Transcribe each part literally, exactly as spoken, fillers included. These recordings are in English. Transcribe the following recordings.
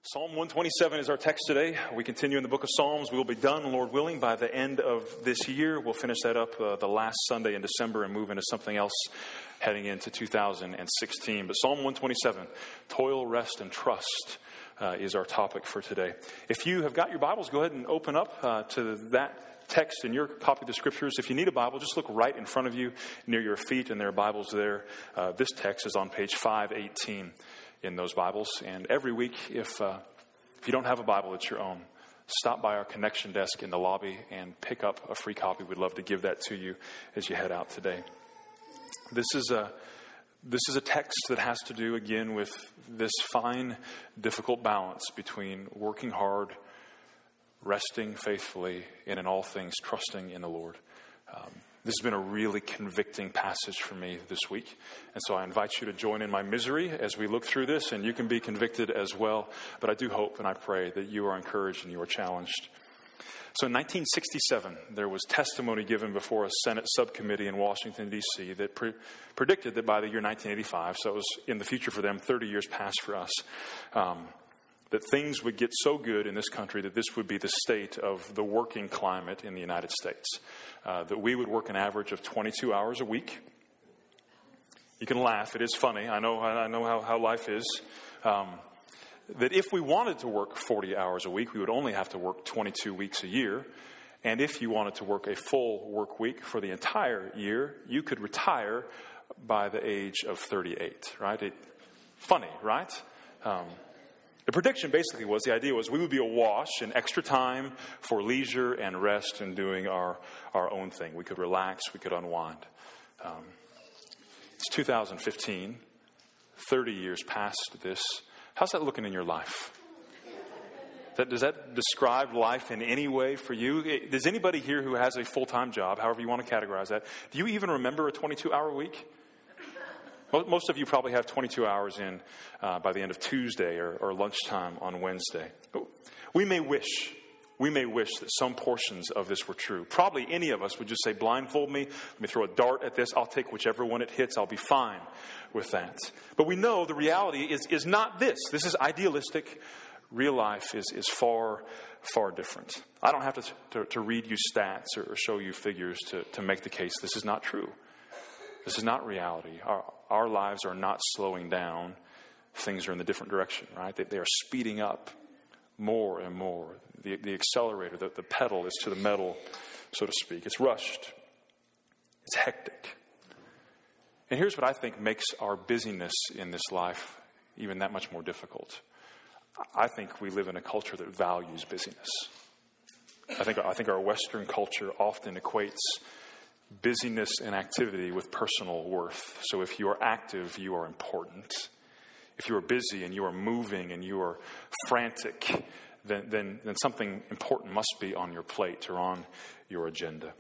Psalm one twenty-seven is our text today. We continue in the book of Psalms. We will be done, Lord willing, by the end of this year. We'll finish that up uh, the last Sunday in December and move into something else heading into two thousand sixteen. But Psalm one twenty-seven, toil, rest, and trust, uh, is our topic for today. If you have got your Bibles, go ahead and open up uh, to that text in your copy of the Scriptures. If you need a Bible, just look right in front of you near your feet, and there are Bibles there. Uh, this text is on page five eighteen. In those Bibles. And every week, if uh, if you don't have a Bible, it's your own. Stop by our connection desk in the lobby and pick up a free copy. We'd love to give that to you as you head out today. This is a this is a text that has to do again with this fine, difficult balance between working hard, resting faithfully, and in all things trusting in the Lord. Um, This has been a really convicting passage for me this week. And so I invite you to join in my misery as we look through this, and you can be convicted as well. But I do hope and I pray that you are encouraged and you are challenged. So in nineteen sixty-seven, there was testimony given before a Senate subcommittee in Washington, D C that pre- predicted that by the year nineteen eighty-five, so it was in the future for them, thirty years past for us, um, that things would get so good in this country that this would be the state of the working climate in the United States. Uh, that we would work an average of twenty-two hours a week. You can laugh. It is funny. I know I know how, how life is. Um, that if we wanted to work forty hours a week, we would only have to work twenty-two weeks a year. And if you wanted to work a full work week for the entire year, you could retire by the age of thirty-eight, right? It, funny, right? Um, The prediction basically was, the idea was we would be awash in extra time for leisure and rest and doing our, our own thing. We could relax, we could unwind. Um, it's two thousand fifteen, thirty years past this. How's that looking in your life? That, does that describe life in any way for you? Does anybody here who has a full-time job, however you want to categorize that, do you even remember a twenty-two hour week? Most of you probably have twenty-two hours in uh, by the end of Tuesday or, or lunchtime on Wednesday. We may wish, we may wish that some portions of this were true. Probably any of us would just say, blindfold me, let me throw a dart at this, I'll take whichever one it hits, I'll be fine with that. But we know the reality is, is not this. This is idealistic. Real life is, is far, far different. I don't have to, to, to read you stats or, or show you figures to, to make the case this is not true. This is not reality. Our, our lives are not slowing down. Things are in the different direction, right? They, they are speeding up more and more. The, the accelerator, the, the pedal is to the metal, so to speak. It's rushed. It's hectic. And here's what I think makes our busyness in this life even that much more difficult. I think we live in a culture that values busyness. I think, I think our Western culture often equates busyness and activity with personal worth. So if you are active, you are important. If you are busy and you are moving and you are frantic, then, then, then something important must be on your plate or on your agenda.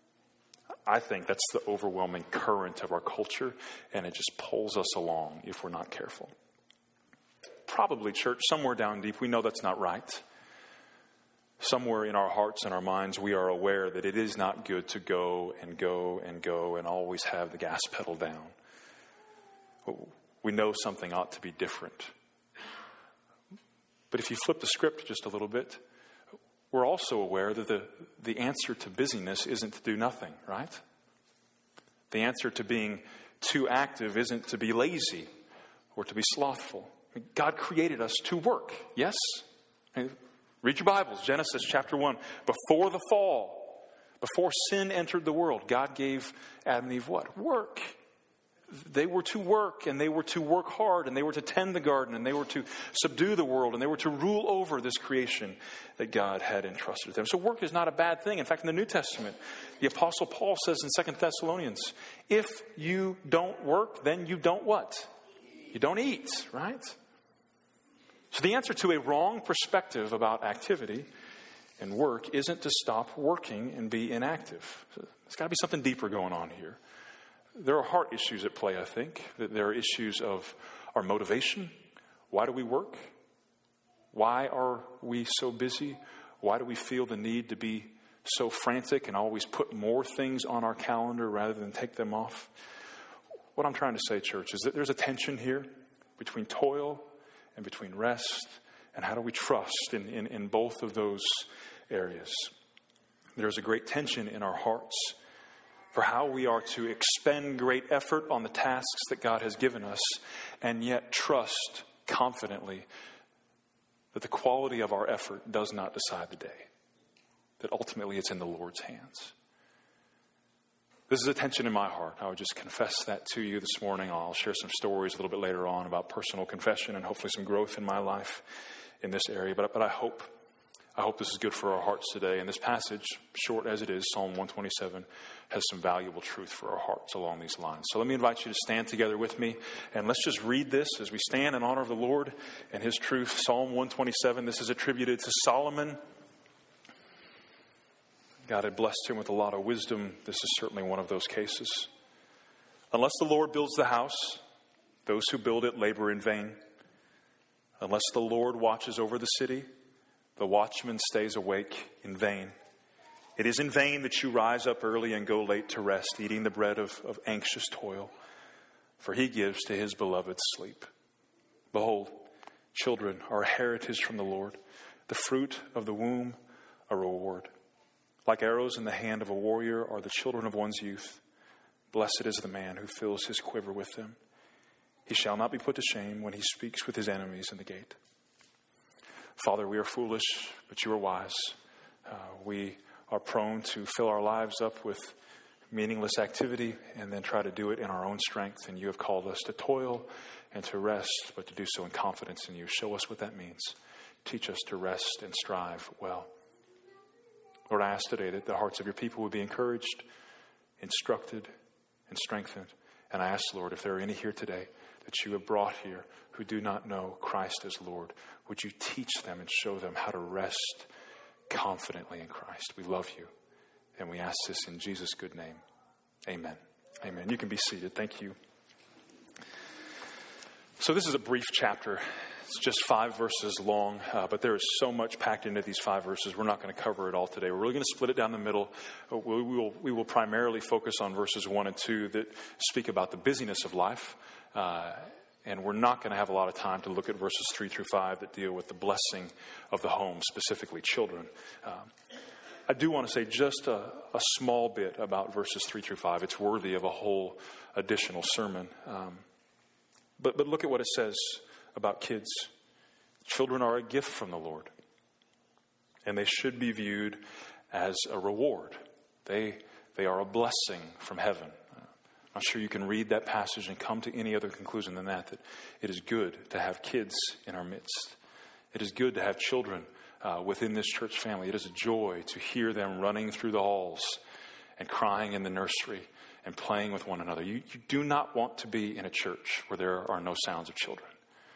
I think that's the overwhelming current of our culture, and it just pulls us along if we're not careful. Probably, church, somewhere down deep, we know that's not right. Somewhere in our hearts and our minds, we are aware that it is not good to go and go and go and always have the gas pedal down. We know something ought to be different. But if you flip the script just a little bit, we're also aware that the, the answer to busyness isn't to do nothing, right? The answer to being too active isn't to be lazy or to be slothful. God created us to work, yes? Read your Bibles, Genesis chapter one. Before the fall, before sin entered the world, God gave Adam and Eve what? Work. They were to work, and they were to work hard, and they were to tend the garden, and they were to subdue the world, and they were to rule over this creation that God had entrusted to them. So work is not a bad thing. In fact, in the New Testament, the Apostle Paul says in Second Thessalonians, if you don't work, then you don't what? You don't eat, right? So the answer to a wrong perspective about activity and work isn't to stop working and be inactive. There's got to be something deeper going on here. There are heart issues at play, I think. There are issues of our motivation. Why do we work? Why are we so busy? Why do we feel the need to be so frantic and always put more things on our calendar rather than take them off? What I'm trying to say, church, is that there's a tension here between toil and between rest And how do we trust in, in, in both of those areas? There's a great tension in our hearts for how we are to expend great effort on the tasks that God has given us and yet trust confidently that the quality of our effort does not decide the day, that ultimately it's in the Lord's hands. This is a tension in my heart. I would just confess that to you this morning. I'll share some stories a little bit later on about personal confession and hopefully some growth in my life in this area. But, but I hope I hope this is good for our hearts today. And this passage, short as it is, Psalm one twenty-seven, has some valuable truth for our hearts along these lines. So let me invite you to stand together with me. And let's just read this as we stand in honor of the Lord and his truth. Psalm one twenty-seven, this is attributed to Solomon. God had blessed him with a lot of wisdom. This is certainly one of those cases. Unless the Lord builds the house, those who build it labor in vain. Unless the Lord watches over the city, the watchman stays awake in vain. It is in vain that you rise up early and go late to rest, eating the bread of, of anxious toil, for he gives to his beloved sleep. Behold, children are a heritage from the Lord, the fruit of the womb a reward. Like arrows in the hand of a warrior are the children of one's youth. Blessed is the man who fills his quiver with them. He shall not be put to shame when he speaks with his enemies in the gate. Father, we are foolish, but you are wise. Uh, we are prone to fill our lives up with meaningless activity and then try to do it in our own strength. And you have called us to toil and to rest, but to do so in confidence in you. Show us what that means. Teach us to rest and strive well. Lord, I ask today that the hearts of your people would be encouraged, instructed, and strengthened. And I ask, Lord, if there are any here today that you have brought here who do not know Christ as Lord, would you teach them and show them how to rest confidently in Christ? We love you, and we ask this in Jesus' good name. Amen. Amen. You can be seated. Thank you. So this is a brief chapter. It's just five verses long, uh, but there is so much packed into these five verses. We're not going to cover it all today. We're really going to split it down the middle. We will, we will primarily focus on verses one and two that speak about the busyness of life. Uh, and we're not going to have a lot of time to look at verses three through five that deal with the blessing of the home, specifically children. Um, I do want to say just a, a small bit about verses three through five. It's worthy of a whole additional sermon. Um, but, but look at what it says about kids. Children are a gift from the Lord, and they should be viewed as a reward. They they are a blessing from heaven. I'm sure you can read that passage and come to any other conclusion than that, that it is good to have kids in our midst. It is good to have children uh, within this church family. It is a joy to hear them running through the halls and crying in the nursery and playing with one another. You, you do not want to be in a church where there are no sounds of children.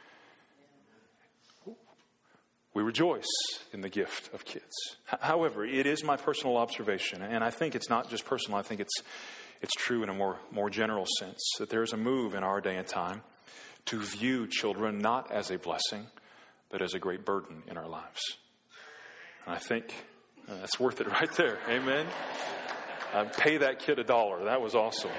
We rejoice in the gift of kids. However, it is my personal observation, and I think it's not just personal, I think it's it's true in a more, more general sense, that there's a move in our day and time to view children not as a blessing, but as a great burden in our lives. And I think uh, that's worth it right there. Amen? Uh, pay that kid a dollar. That was awesome.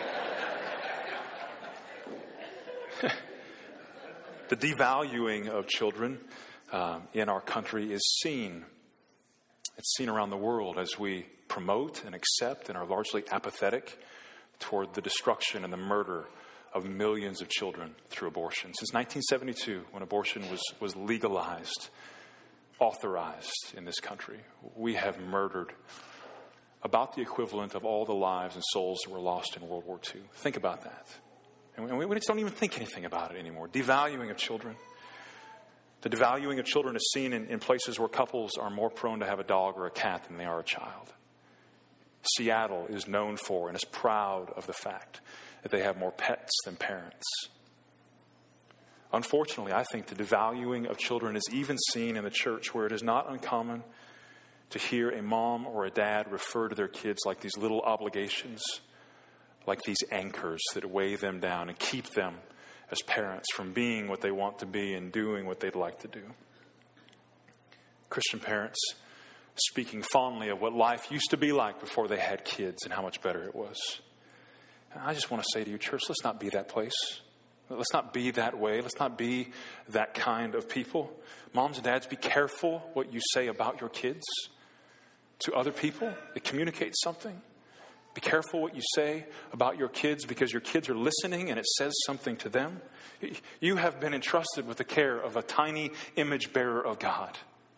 The devaluing of children Um, in our country is seen. It's seen around the world as we promote and accept and are largely apathetic toward the destruction and the murder of millions of children through abortion. Since nineteen seventy-two, when abortion was, was legalized, authorized in this country, we have murdered about the equivalent of all the lives and souls that were lost in World War Two. Think about that. And we, we just don't even think anything about it anymore. Devaluing of children. The devaluing of children is seen in, in places where couples are more prone to have a dog or a cat than they are a child. Seattle is known for and is proud of the fact that they have more pets than parents. Unfortunately, I think the devaluing of children is even seen in the church, where it is not uncommon to hear a mom or a dad refer to their kids like these little obligations, like these anchors that weigh them down and keep them as parents from being what they want to be and doing what they'd like to do. Christian parents speaking fondly of what life used to be like before they had kids and how much better it was. And I just want to say to you, church, let's not be that place. Let's not be that way. Let's not be that kind of people. Moms and dads, be careful what you say about your kids to other people. It communicates something. Be careful what you say about your kids because your kids are listening and it says something to them. You have been entrusted with the care of a tiny image bearer of God.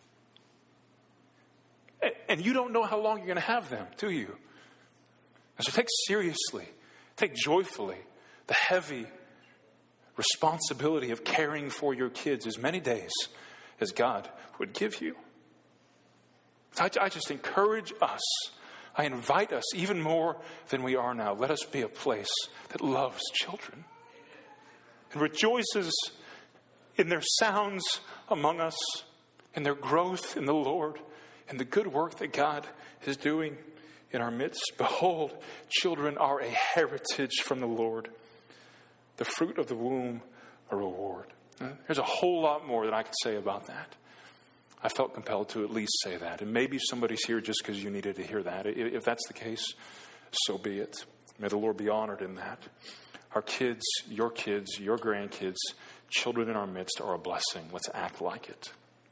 And you don't know how long you're going to have them, do you? And so take seriously, take joyfully the heavy responsibility of caring for your kids as many days as God would give you. I, I just encourage us. I invite us even more than we are now. Let us be a place that loves children and rejoices in their sounds among us, in their growth in the Lord, and the good work that God is doing in our midst. Behold, children are a heritage from the Lord, the fruit of the womb a reward. There's a whole lot more that I could say about that. I felt compelled to at least say that. And maybe somebody's here just because you needed to hear that. If that's the case, so be it. May the Lord be honored in that. Our kids, your kids, your grandkids, children in our midst are a blessing. Let's act like it.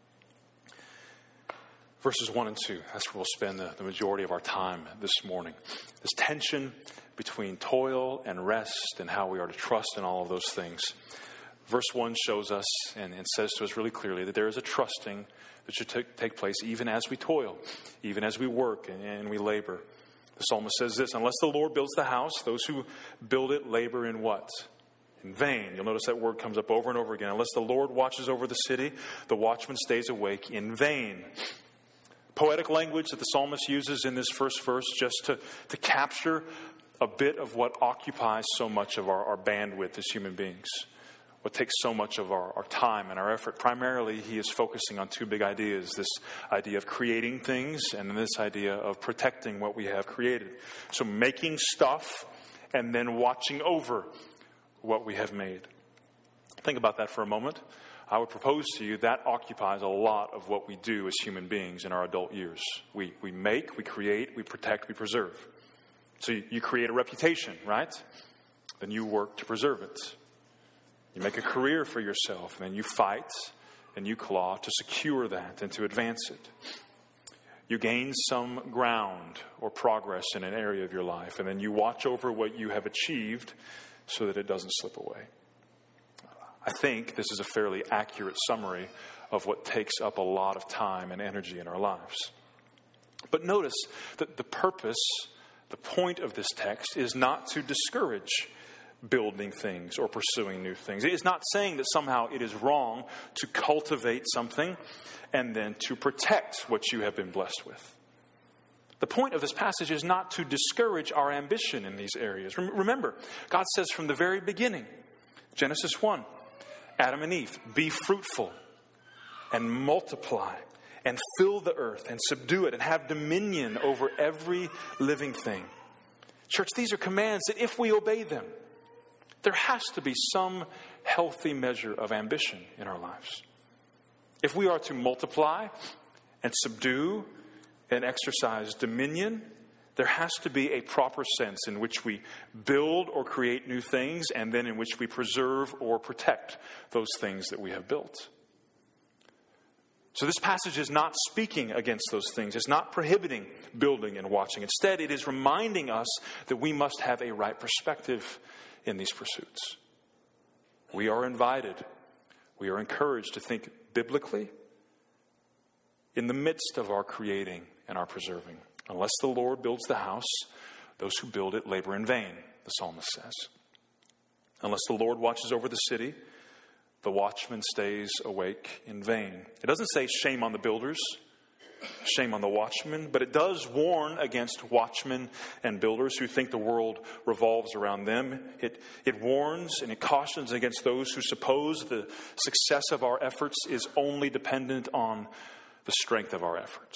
Verses one and two, that's where we'll spend the, the majority of our time this morning. This tension between toil and rest and how we are to trust in all of those things. Verse one shows us and, and says to us really clearly that there is a trusting that should t- take place even as we toil, even as we work and, and we labor. The psalmist says this, unless the Lord builds the house, those who build it labor in what? In vain. You'll notice that word comes up over and over again. Unless the Lord watches over the city, the watchman stays awake in vain. Poetic language that the psalmist uses in this first verse just to, to capture a bit of what occupies so much of our, our bandwidth as human beings. What takes so much of our, our time and our effort. Primarily, he is focusing on two big ideas. This idea of creating things and then this idea of protecting what we have created. So making stuff and then watching over what we have made. Think about that for a moment. I would propose to you that occupies a lot of what we do as human beings in our adult years. We, we make, we create, we protect, we preserve. So you, you create a reputation, right? Then you work to preserve it. You make a career for yourself, and then you fight and you claw to secure that and to advance it. You gain some ground or progress in an area of your life, and then you watch over what you have achieved so that it doesn't slip away. I think this is a fairly accurate summary of what takes up a lot of time and energy in our lives. But notice that the purpose, the point of this text is not to discourage building things or pursuing new things. It is not saying that somehow it is wrong to cultivate something and then to protect what you have been blessed with. The point of this passage is not to discourage our ambition in these areas. Remember, God says from the very beginning, Genesis one, Adam and Eve, be fruitful and multiply and fill the earth and subdue it and have dominion over every living thing. Church, these are commands that if we obey them, there has to be some healthy measure of ambition in our lives. If we are to multiply and subdue and exercise dominion, there has to be a proper sense in which we build or create new things and then in which we preserve or protect those things that we have built. So this passage is not speaking against those things. It's not prohibiting building and watching. Instead, it is reminding us that we must have a right perspective in these pursuits. We are invited, we are encouraged to think biblically in the midst of our creating and our preserving. Unless the Lord builds the house, those who build it labor in vain, the psalmist says. Unless the Lord watches over the city, the watchman stays awake in vain. It doesn't say shame on the builders, shame on the watchmen, but it does warn against watchmen and builders who think the world revolves around them. It, it warns and it cautions against those who suppose the success of our efforts is only dependent on the strength of our efforts.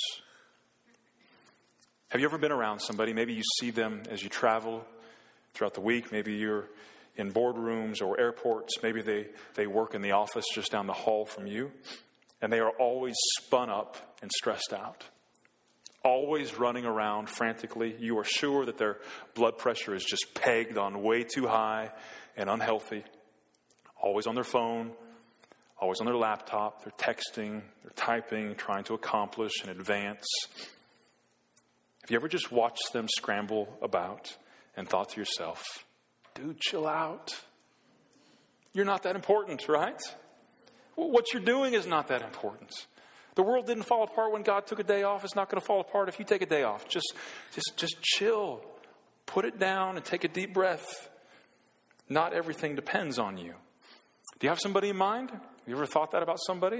Have you ever been around somebody? Maybe you see them as you travel throughout the week. Maybe you're in boardrooms or airports. Maybe they, they work in the office just down the hall from you. And they are always spun up and stressed out. Always running around frantically. You are sure that their blood pressure is just pegged on way too high and unhealthy. always on their phone, always on their laptop. They're texting, they're typing, trying to accomplish and advance. Have you ever just watched them scramble about and thought to yourself, dude, chill out. You're not that important, right? What you're doing is not that important. The world didn't fall apart when God took a day off. It's not going to fall apart if you take a day off. Just, just, just chill. Put it down and take a deep breath. Not everything depends on you. Do you have somebody in mind? Have you ever thought that about somebody?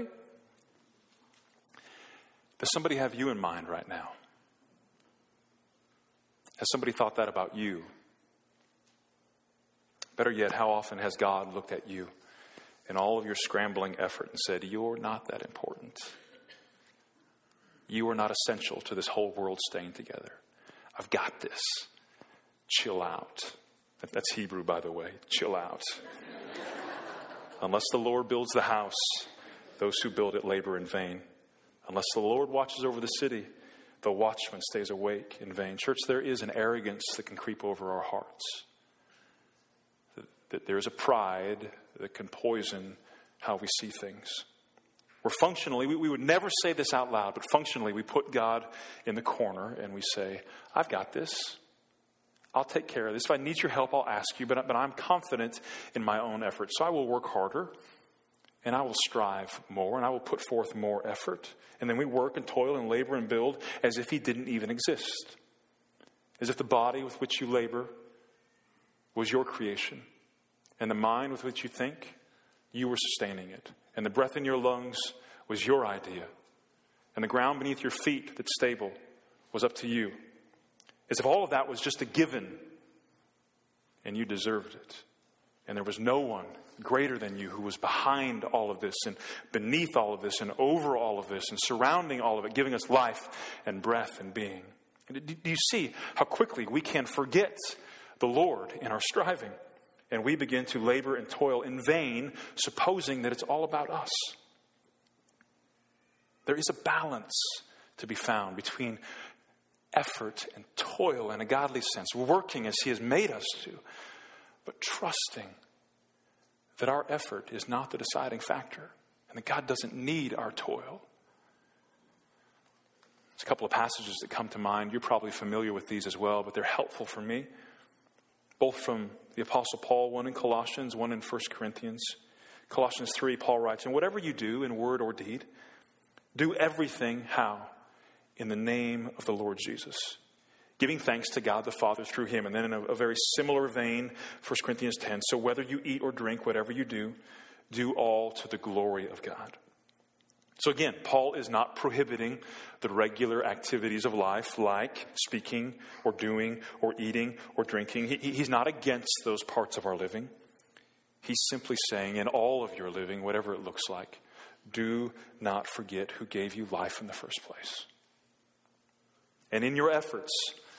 Does somebody have you in mind right now? Has somebody thought that about you? Better yet, how often has God looked at you in all of your scrambling effort and said, you're not that important. You are not essential to this whole world staying together. I've got this. Chill out. That's Hebrew, by the way. Chill out. Unless the Lord builds the house, those who build it labor in vain. Unless the Lord watches over the city, the watchman stays awake in vain. Church, there is an arrogance that can creep over our hearts. That there is a pride that can poison how we see things. We're functionally, we, we would never say this out loud, but functionally we put God in the corner and we say, I've got this. I'll take care of this. If I need your help, I'll ask you, but, but I'm confident in my own effort. So I will work harder and I will strive more and I will put forth more effort. And then we work and toil and labor and build as if he didn't even exist. As if the body with which you labor was your creation. And the mind with which you think, you were sustaining it. And the breath in your lungs was your idea. And the ground beneath your feet that's stable was up to you. As if all of that was just a given. And you deserved it. And there was no one greater than you who was behind all of this and beneath all of this and over all of this and surrounding all of it, giving us life and breath and being. And do you see how quickly we can forget the Lord in our striving? And we begin to labor and toil in vain, supposing that it's all about us. There is a balance to be found between effort and toil in a godly sense, working as he has made us to, but trusting that our effort is not the deciding factor and that God doesn't need our toil. There's a couple of passages that come to mind. You're probably familiar with these as well, but they're helpful for me. Both from the Apostle Paul, one in Colossians, one in First Corinthians. Colossians three, Paul writes, and whatever you do in word or deed, do everything, how? In the name of the Lord Jesus, giving thanks to God the Father through him. And then in a, a very similar vein, First Corinthians ten, so whether you eat or drink, whatever you do, do all to the glory of God. So again, Paul is not prohibiting the regular activities of life like speaking or doing or eating or drinking. He, he's not against those parts of our living. He's simply saying in all of your living, whatever it looks like, do not forget who gave you life in the first place. And in your efforts,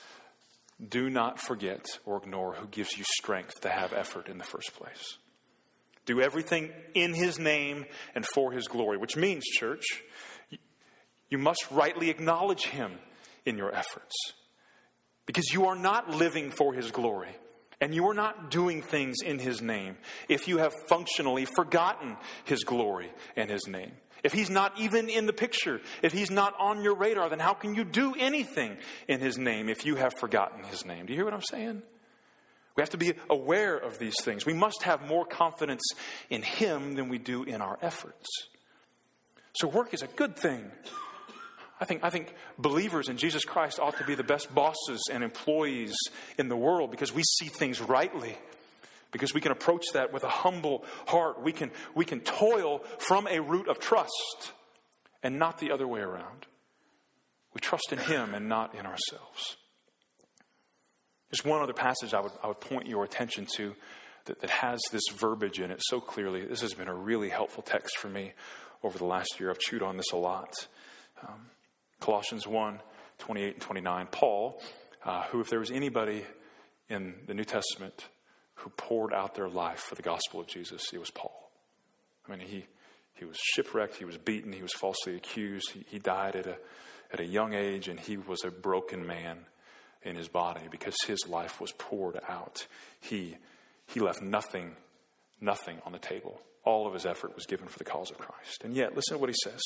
do not forget or ignore who gives you strength to have effort in the first place. Do everything in his name and for his glory, which means, church, you must rightly acknowledge him in your efforts. Because you are not living for his glory and you are not doing things in his name if you have functionally forgotten his glory and his name. If he's not even in the picture, if he's not on your radar, then how can you do anything in his name if you have forgotten his name? Do you hear what I'm saying? We have to be aware of these things. We must have more confidence in him than we do in our efforts. So work is a good thing. I think, I think believers in Jesus Christ ought to be the best bosses and employees in the world because we see things rightly. Because we can approach that with a humble heart. We can, we can toil from a root of trust and not the other way around. We trust in him and not in ourselves. There's one other passage I would, I would point your attention to that, that has this verbiage in it so clearly. This has been a really helpful text for me over the last year. I've chewed on this a lot. Um, Colossians one, twenty-eight and twenty-nine. Paul, uh, who if there was anybody in the New Testament who poured out their life for the gospel of Jesus, it was Paul. I mean, he he was shipwrecked, he was beaten, he was falsely accused, he, he died at a at a young age, and he was a broken man in his body because his life was poured out. He he left nothing nothing on the table. All of his effort was given for the cause of Christ. And yet, listen to what he says.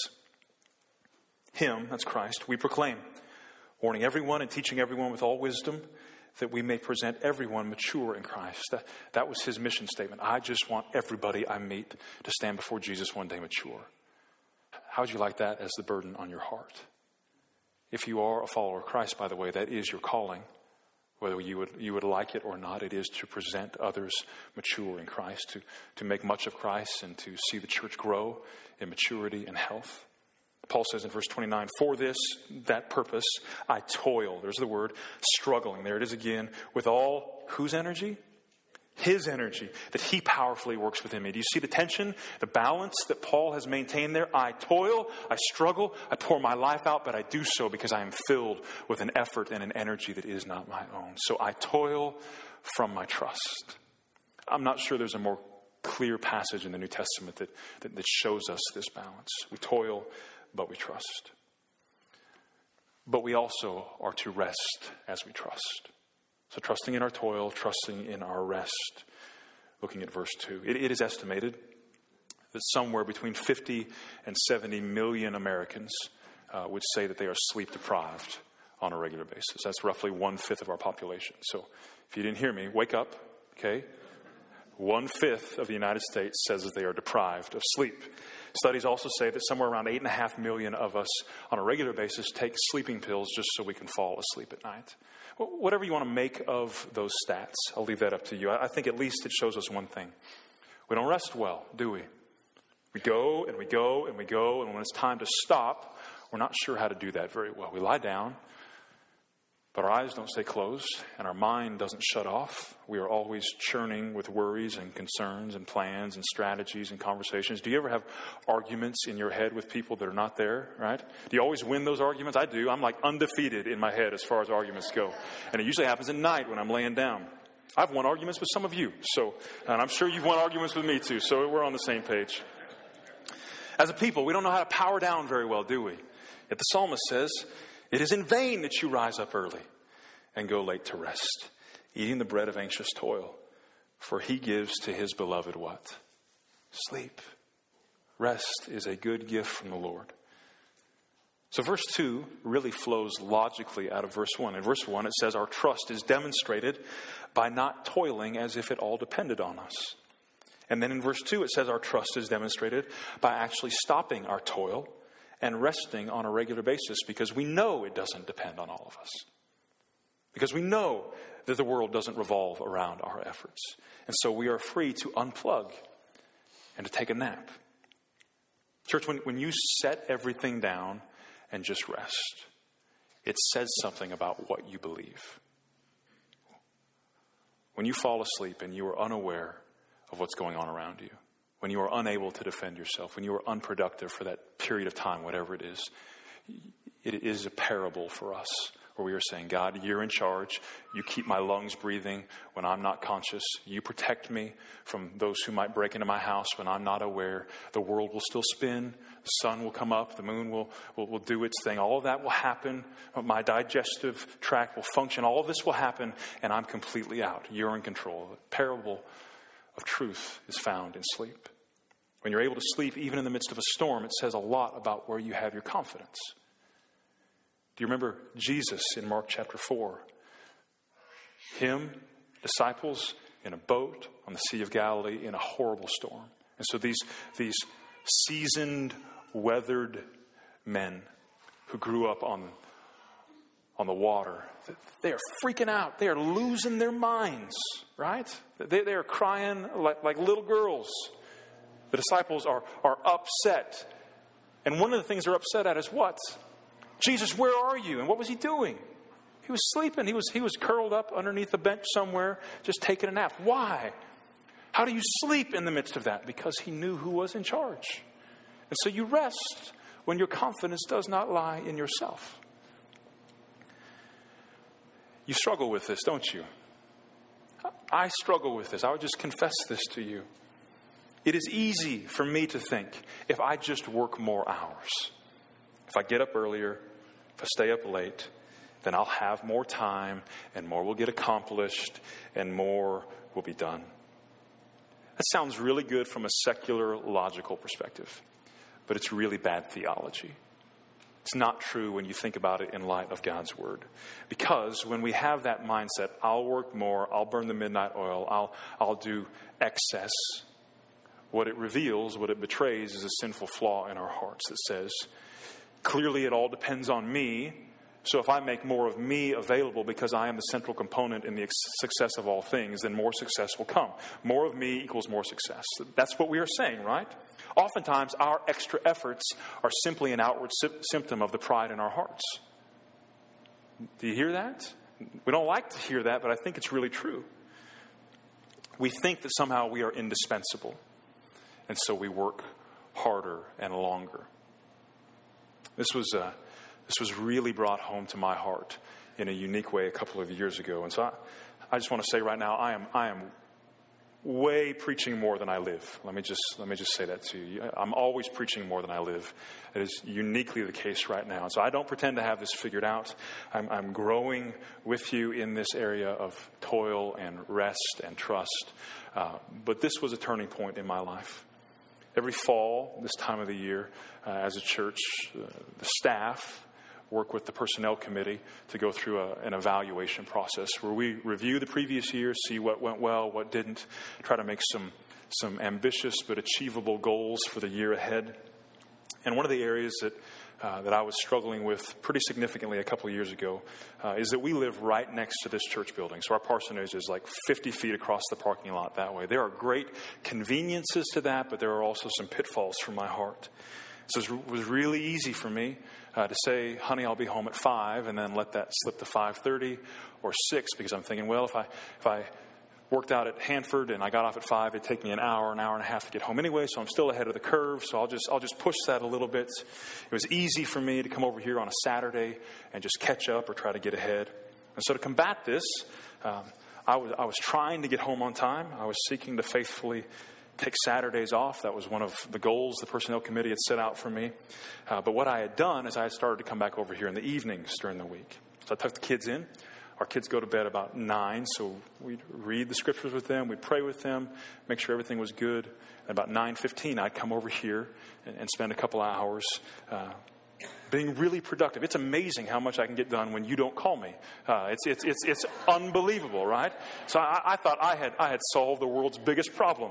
Him, that's Christ, we proclaim, warning everyone and teaching everyone with all wisdom, that we may present everyone mature in Christ. That, that was his mission statement. I just want everybody I meet to stand before Jesus one day mature. How would you like that as the burden on your heart? If you are a follower of Christ, by the way, that is your calling. Whether you would you would like it or not, it is to present others mature in Christ, to, to make much of Christ and to see the church grow in maturity and health. Paul says in verse twenty-nine, for this, that purpose, I toil. There's the word, struggling. There it is again. With all, whose energy? His energy, that he powerfully works within me. Do you see the tension, the balance that Paul has maintained there? I toil, I struggle, I pour my life out, but I do so because I am filled with an effort and an energy that is not my own. So I toil from my trust. I'm not sure there's a more clear passage in the New Testament that, that, that shows us this balance. We toil, but we trust. But we also are to rest as we trust. So trusting in our toil, trusting in our rest. Looking at verse two. It, it is estimated that somewhere between fifty and seventy million Americans uh, would say that they are sleep deprived on a regular basis. That's roughly one-fifth of our population. So if you didn't hear me, wake up, okay? One-fifth of the United States says that they are deprived of sleep. Studies also say that somewhere around eight and a half million of us on a regular basis take sleeping pills just so we can fall asleep at night. Well, whatever you want to make of those stats, I'll leave that up to you. I think at least it shows us one thing. We don't rest well, do we? We go and we go and we go, and when it's time to stop, we're not sure how to do that very well. We lie down, but our eyes don't stay closed, and our mind doesn't shut off. We are always churning with worries and concerns and plans and strategies and conversations. Do you ever have arguments in your head with people that are not there, right? Do you always win those arguments? I do. I'm like undefeated in my head as far as arguments go. And it usually happens at night when I'm laying down. I've won arguments with some of you, so, and I'm sure you've won arguments with me too, so we're on the same page. As a people, we don't know how to power down very well, do we? Yet the psalmist says, it is in vain that you rise up early and go late to rest, eating the bread of anxious toil, for he gives to his beloved what? Sleep. Rest is a good gift from the Lord. So verse two really flows logically out of verse one. In verse one, it says our trust is demonstrated by not toiling as if it all depended on us. And then in verse two, it says our trust is demonstrated by actually stopping our toil and resting on a regular basis because we know it doesn't depend on all of us. Because we know that the world doesn't revolve around our efforts. And so we are free to unplug and to take a nap. Church, when, when you set everything down and just rest, it says something about what you believe. When you fall asleep and you are unaware of what's going on around you, when you are unable to defend yourself, when you are unproductive for that period of time, whatever it is, it is a parable for us where we are saying, God, you're in charge. You keep my lungs breathing when I'm not conscious. You protect me from those who might break into my house when I'm not aware. The world will still spin. The sun will come up. The moon will, will, will do its thing. All of that will happen. My digestive tract will function. All of this will happen, and I'm completely out. You're in control. The parable of truth is found in sleep. When you're able to sleep, even in the midst of a storm, it says a lot about where you have your confidence. Do you remember Jesus in Mark chapter four? Him, disciples, in a boat on the Sea of Galilee in a horrible storm. And so these, these seasoned, weathered men who grew up on, on the water, they are freaking out. They are losing their minds, right? They, they are crying like, like little girls. The disciples are, are upset. And one of the things they're upset at is what? Jesus, where are you? And what was he doing? He was sleeping. He was, he was curled up underneath a bench somewhere, just taking a nap. Why? How do you sleep in the midst of that? Because he knew who was in charge. And so you rest when your confidence does not lie in yourself. You struggle with this, don't you? I struggle with this. I would just confess this to you. It is easy for me to think, if I just work more hours, if I get up earlier, if I stay up late, then I'll have more time and more will get accomplished and more will be done. That sounds really good from a secular, logical perspective, but it's really bad theology. It's not true when you think about it in light of God's word. Because when we have that mindset, I'll work more, I'll burn the midnight oil, I'll, I'll do excess, what it reveals, what it betrays is a sinful flaw in our hearts that says, clearly it all depends on me. So if I make more of me available because I am the central component in the success of all things, then more success will come. More of me equals more success. That's what we are saying, right? Oftentimes, our extra efforts are simply an outward sy- symptom of the pride in our hearts. Do you hear that? We don't like to hear that, but I think it's really true. We think that somehow we are indispensable, and so we work harder and longer. This was a... This was really brought home to my heart in a unique way a couple of years ago. And so I, I just want to say right now, I am I am way preaching more than I live. Let me just let me just say that to you. I'm always preaching more than I live. It is uniquely the case right now. And so I don't pretend to have this figured out. I'm, I'm growing with you in this area of toil and rest and trust. Uh, but this was a turning point in my life. Every fall, this time of the year, uh, as a church, uh, the staff work with the personnel committee to go through a, an evaluation process where we review the previous year, see what went well, what didn't, try to make some some ambitious but achievable goals for the year ahead. And one of the areas that uh, that I was struggling with pretty significantly a couple of years ago uh, is that we live right next to this church building. So our parsonage is like fifty feet across the parking lot that way. There are great conveniences to that, but there are also some pitfalls for my heart. So it was really easy for me uh, to say, honey, I'll be home at five, and then let that slip to five thirty or six, because I'm thinking, well, if I if I worked out at Hanford and I got off at five, it'd take me an hour, an hour and a half to get home anyway, so I'm still ahead of the curve, so I'll just I'll just push that a little bit. It was easy for me to come over here on a Saturday and just catch up or try to get ahead. And so to combat this, um, I was I was trying to get home on time. I was seeking to faithfully take Saturdays off. That was one of the goals the personnel committee had set out for me. Uh, but what I had done is I had started to come back over here in the evenings during the week. So I took the kids in. Our kids go to bed about nine, so we'd read the scriptures with them, we'd pray with them, make sure everything was good. And about nine fifteen, I'd come over here and, and spend a couple of hours uh, being really productive. It's amazing how much I can get done when you don't call me. Uh, it's, it's it's it's unbelievable, right? So I, I thought I had I had solved the world's biggest problem.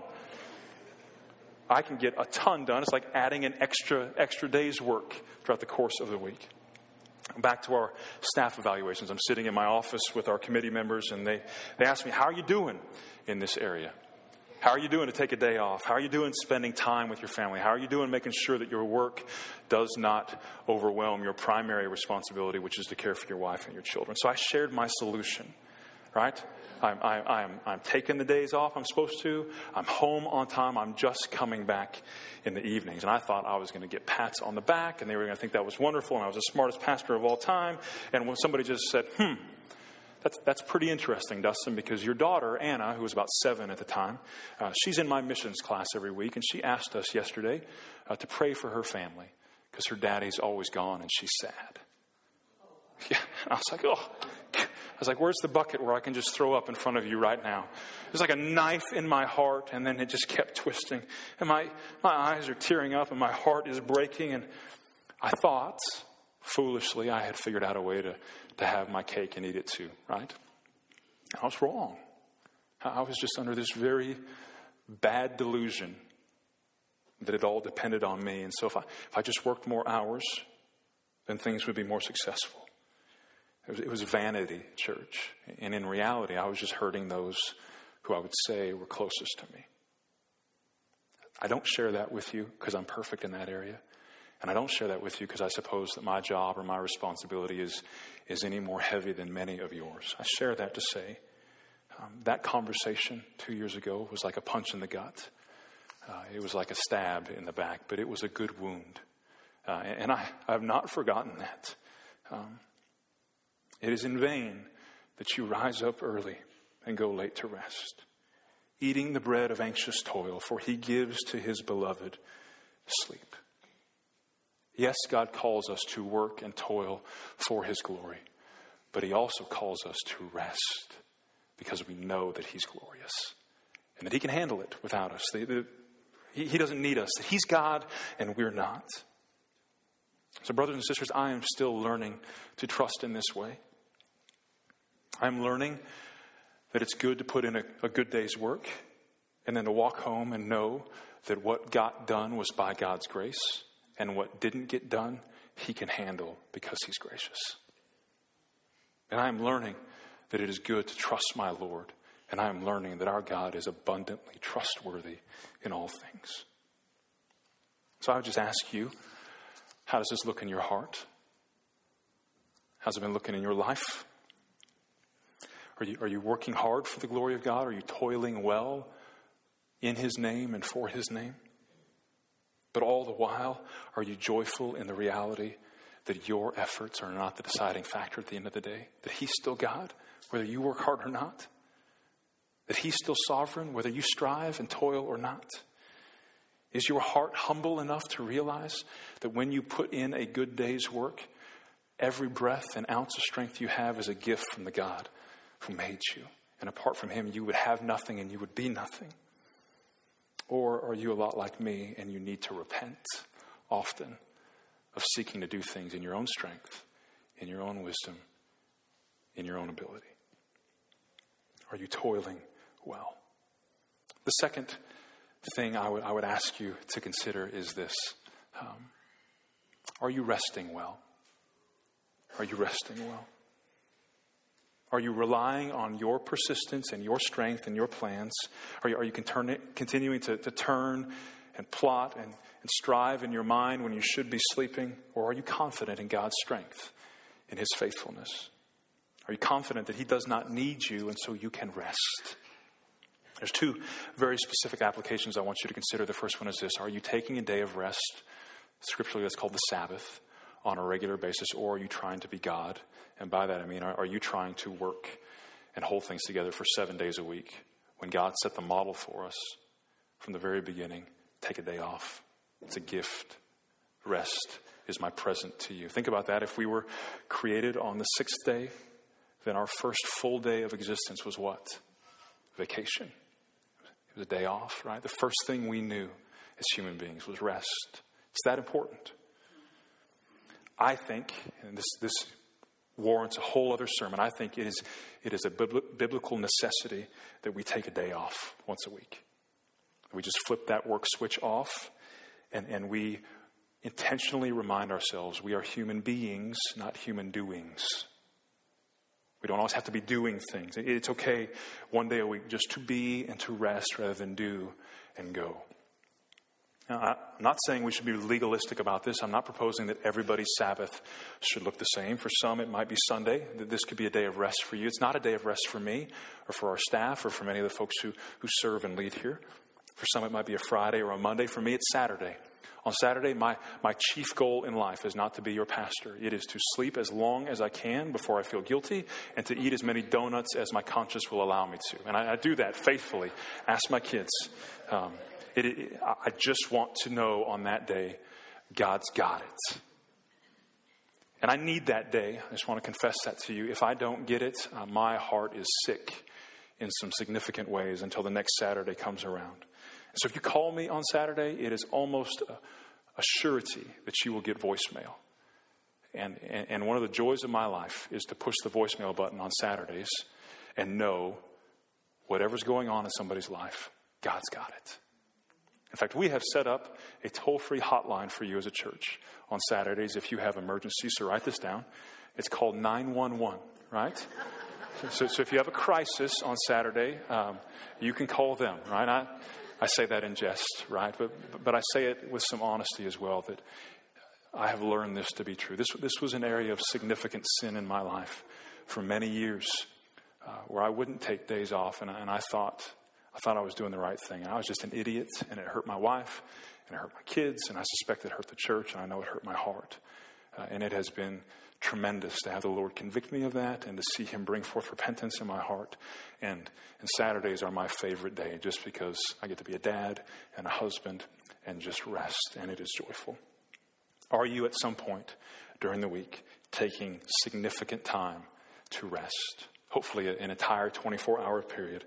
I can get a ton done. It's like adding an extra extra day's work throughout the course of the week. Back to our staff evaluations. I'm sitting in my office with our committee members, and they, they ask me, how are you doing in this area? How are you doing to take a day off? How are you doing spending time with your family? How are you doing making sure that your work does not overwhelm your primary responsibility, which is to care for your wife and your children? So I shared my solution, right? I'm, I'm, I'm, I'm taking the days off I'm supposed to. I'm home on time. I'm just coming back in the evenings. And I thought I was going to get pats on the back, and they were going to think that was wonderful, and I was the smartest pastor of all time. And when somebody just said, hmm, that's, that's pretty interesting, Dustin, because your daughter, Anna, who was about seven at the time, uh, she's in my missions class every week, and she asked us yesterday uh, to pray for her family because her daddy's always gone and she's sad. Yeah, I was like, oh. I was like, where's the bucket where I can just throw up in front of you right now? There's like a knife in my heart, and then it just kept twisting. And my, my eyes are tearing up, and my heart is breaking. And I thought, foolishly, I had figured out a way to, to have my cake and eat it too, right? I was wrong. I was just under this very bad delusion that it all depended on me. And so if I, if I just worked more hours, then things would be more successful. It was, it was vanity, church. And in reality, I was just hurting those who I would say were closest to me. I don't share that with you because I'm perfect in that area. And I don't share that with you because I suppose that my job or my responsibility is, is any more heavy than many of yours. I share that to say um, that conversation two years ago was like a punch in the gut. Uh, it was like a stab in the back, but it was a good wound. Uh, and I, I have not forgotten that. Um, It is in vain that you rise up early and go late to rest, eating the bread of anxious toil, for he gives to his beloved sleep. Yes, God calls us to work and toil for his glory, but he also calls us to rest because we know that he's glorious and that he can handle it without us. The, the, he, he doesn't need us, that he's God and we're not. So brothers and sisters, I am still learning to trust in this way. I'm learning that it's good to put in a, a good day's work and then to walk home and know that what got done was by God's grace, and what didn't get done, he can handle because he's gracious. And I am learning that it is good to trust my Lord, and I am learning that our God is abundantly trustworthy in all things. So I would just ask you, how does this look in your heart? How's it been looking in your life? Are you, are you working hard for the glory of God? Are you toiling well in his name and for his name? But all the while, are you joyful in the reality that your efforts are not the deciding factor at the end of the day? That he's still God, whether you work hard or not? That he's still sovereign, whether you strive and toil or not? Is your heart humble enough to realize that when you put in a good day's work, every breath and ounce of strength you have is a gift from the God who made you? And apart from him, you would have nothing and you would be nothing. Or are you a lot like me and you need to repent often of seeking to do things in your own strength, in your own wisdom, in your own ability? Are you toiling well? The second thing I would, I would ask you to consider is this. Um, are you resting well? Are you resting well? Are you relying on your persistence and your strength and your plans? Are you, are you continu- continuing to, to turn and plot and, and strive in your mind when you should be sleeping? Or are you confident in God's strength, in his faithfulness? Are you confident that he does not need you and so you can rest? There's two very specific applications I want you to consider. The first one is this. Are you taking a day of rest, scripturally that's called the Sabbath, on a regular basis, or are you trying to be God? And by that I mean, are, are you trying to work and hold things together for seven days a week? When God set the model for us from the very beginning, take a day off. It's a gift. Rest is my present to you. Think about that. If we were created on the sixth day, then our first full day of existence was what? Vacation. It was a day off, right? The first thing we knew as human beings was rest. It's that important. I think, and this this warrants a whole other sermon, I think it is it is a biblical necessity that we take a day off once a week. We just flip that work switch off, and, and we intentionally remind ourselves we are human beings, not human doings. We don't always have to be doing things. It's okay one day a week just to be and to rest rather than do and go. Now, I'm not saying we should be legalistic about this. I'm not proposing that everybody's Sabbath should look the same. For some, it might be Sunday, that this could be a day of rest for you. It's not a day of rest for me or for our staff or for many of the folks who, who serve and lead here. For some, it might be a Friday or a Monday. For me, it's Saturday. On Saturday, my, my chief goal in life is not to be your pastor. It is to sleep as long as I can before I feel guilty and to eat as many donuts as my conscience will allow me to. And I, I do that faithfully. Ask my kids. Um, It, it, I just want to know on that day, God's got it. And I need that day. I just want to confess that to you. If I don't get it, uh, my heart is sick in some significant ways until the next Saturday comes around. So if you call me on Saturday, it is almost a, a surety that you will get voicemail. And, and, and one of the joys of my life is to push the voicemail button on Saturdays and know whatever's going on in somebody's life, God's got it. In fact, we have set up a toll-free hotline for you as a church on Saturdays if you have emergencies. So write this down. It's called nine one one, right? So, so if you have a crisis on Saturday, um, you can call them, right? I, I say that in jest, right? But, but I say it with some honesty as well, that I have learned this to be true. This, this was an area of significant sin in my life for many years uh, where I wouldn't take days off, and, and I thought... I thought I was doing the right thing. And I was just an idiot, and it hurt my wife, and it hurt my kids, and I suspect it hurt the church, and I know it hurt my heart. Uh, and it has been tremendous to have the Lord convict me of that and to see him bring forth repentance in my heart. And, and Saturdays are my favorite day just because I get to be a dad and a husband and just rest, and it is joyful. Are you at some point during the week taking significant time to rest? Hopefully an entire twenty-four hour period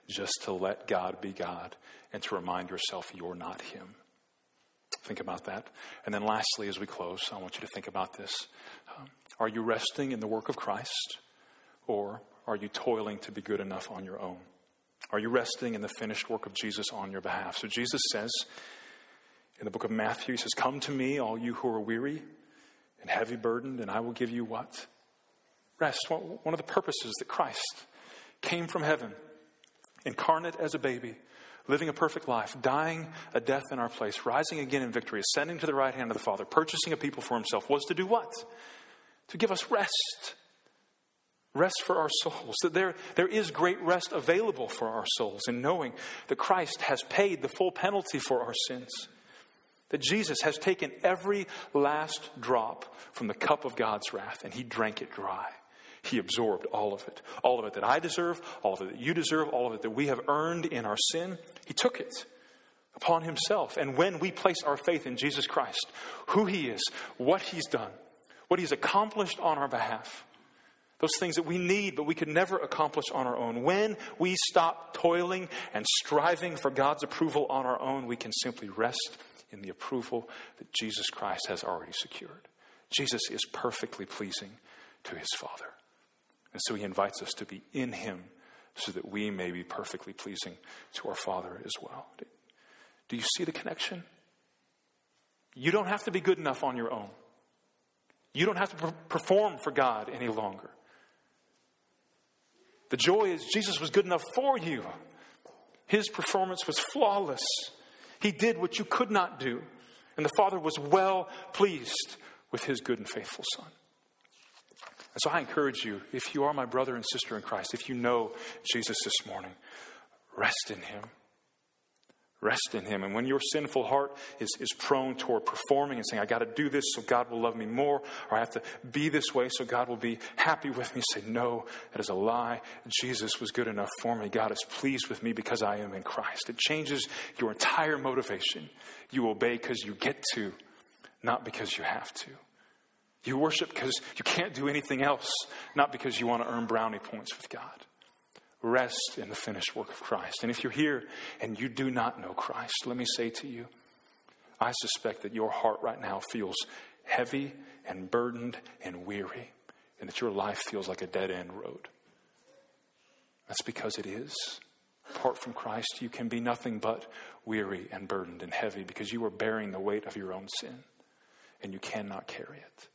just to let God be God and to remind yourself you're not him. Think about that. And then lastly, as we close, I want you to think about this. Um, are you resting in the work of Christ, or are you toiling to be good enough on your own? Are you resting in the finished work of Jesus on your behalf? So Jesus says in the book of Matthew, he says, come to me, all you who are weary and heavy burdened, and I will give you what? Rest. One of the purposes that Christ came from heaven, incarnate as a baby, living a perfect life, dying a death in our place, rising again in victory, ascending to the right hand of the Father, purchasing a people for himself, was to do what? To give us rest. Rest for our souls. That there, there is great rest available for our souls in knowing that Christ has paid the full penalty for our sins. That Jesus has taken every last drop from the cup of God's wrath and he drank it dry. He absorbed all of it. All of it that I deserve, all of it that you deserve, all of it that we have earned in our sin. He took it upon himself. And when we place our faith in Jesus Christ, who he is, what he's done, what he's accomplished on our behalf, those things that we need but we could never accomplish on our own, when we stop toiling and striving for God's approval on our own, we can simply rest in the approval that Jesus Christ has already secured. Jesus is perfectly pleasing to his Father. And so he invites us to be in him so that we may be perfectly pleasing to our Father as well. Do you see the connection? You don't have to be good enough on your own. You don't have to perform for God any longer. The joy is Jesus was good enough for you. His performance was flawless. He did what you could not do. And the Father was well pleased with his good and faithful Son. And so I encourage you, if you are my brother and sister in Christ, if you know Jesus this morning, rest in him. Rest in him. And when your sinful heart is, is prone toward performing and saying, I got to do this so God will love me more, or I have to be this way so God will be happy with me, say, no, that is a lie. Jesus was good enough for me. God is pleased with me because I am in Christ. It changes your entire motivation. You obey because you get to, not because you have to. You worship because you can't do anything else, not because you want to earn brownie points with God. Rest in the finished work of Christ. And if you're here and you do not know Christ, let me say to you, I suspect that your heart right now feels heavy and burdened and weary, and that your life feels like a dead-end road. That's because it is. Apart from Christ, you can be nothing but weary and burdened and heavy because you are bearing the weight of your own sin, and you cannot carry it.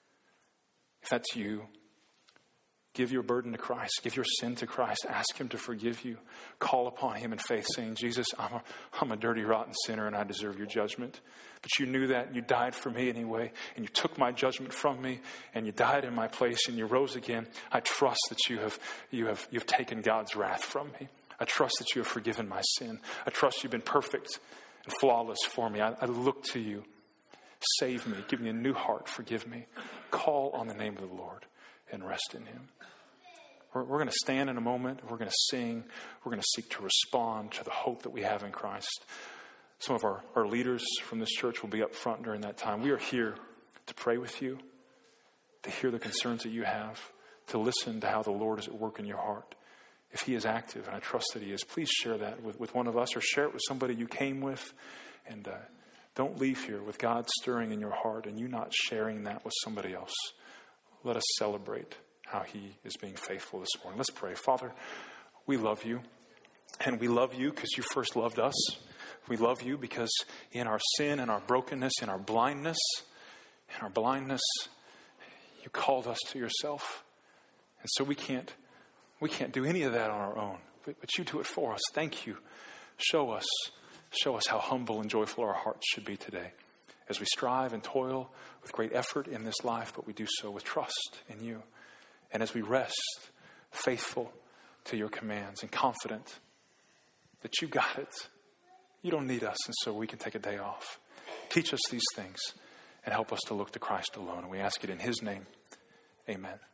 If that's you, give your burden to Christ. Give your sin to Christ. Ask him to forgive you. Call upon him in faith, saying, Jesus, I'm a, I'm a dirty, rotten sinner, and I deserve your judgment. But you knew that, and you died for me anyway, and you took my judgment from me, and you died in my place, and you rose again. I trust that you have, you have, you have taken God's wrath from me. I trust that you have forgiven my sin. I trust you've been perfect and flawless for me. I, I look to you. Save me. Give me a new heart. Forgive me. Call on the name of the Lord and rest in him. We're, we're going to stand in a moment. We're going to sing. We're going to seek to respond to the hope that we have in Christ. Some of our, our leaders from this church will be up front during that time. We are here to pray with you, to hear the concerns that you have, to listen to how the Lord is at work in your heart. If he is active, and I trust that he is, please share that with, with one of us or share it with somebody you came with. And uh, don't leave here with God stirring in your heart and you not sharing that with somebody else. Let us celebrate how he is being faithful this morning. Let's pray. Father, we love you. And we love you because you first loved us. We love you because in our sin and our brokenness, in our blindness, in our blindness, you called us to yourself. And so we can't, we can't do any of that on our own. But, but you do it for us. Thank you. Show us. Show us how humble and joyful our hearts should be today as we strive and toil with great effort in this life, but we do so with trust in you. And as we rest faithful to your commands and confident that you got it. You don't need us, and so we can take a day off. Teach us these things and help us to look to Christ alone. And we ask it in his name. Amen.